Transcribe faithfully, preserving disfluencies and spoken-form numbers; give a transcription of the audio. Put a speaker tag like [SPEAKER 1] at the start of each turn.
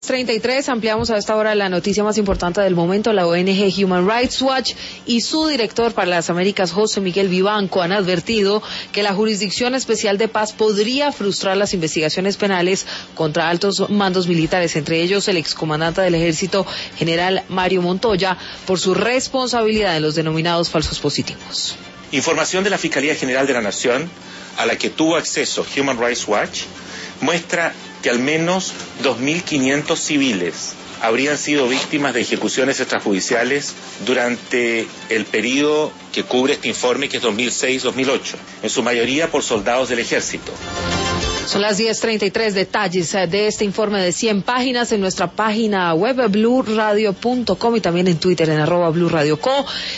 [SPEAKER 1] treinta y tres, ampliamos a esta hora la noticia más importante del momento. La O N G Human Rights Watch y su director para las Américas, José Miguel Vivanco, han advertido que la Jurisdicción Especial de Paz podría frustrar las investigaciones penales contra altos mandos militares, entre ellos el excomandante del Ejército, general Mario Montoya, por su responsabilidad en los denominados falsos positivos.
[SPEAKER 2] Información de la Fiscalía General de la Nación, a la que tuvo acceso Human Rights Watch, muestra que al menos dos mil quinientos civiles habrían sido víctimas de ejecuciones extrajudiciales durante el periodo que cubre este informe, que es dos mil seis a dos mil ocho, en su mayoría por soldados del ejército.
[SPEAKER 1] Son las diez treinta y tres, detalles de este informe de cien páginas en nuestra página web blue radio punto com y también en Twitter en arroba blue radio co.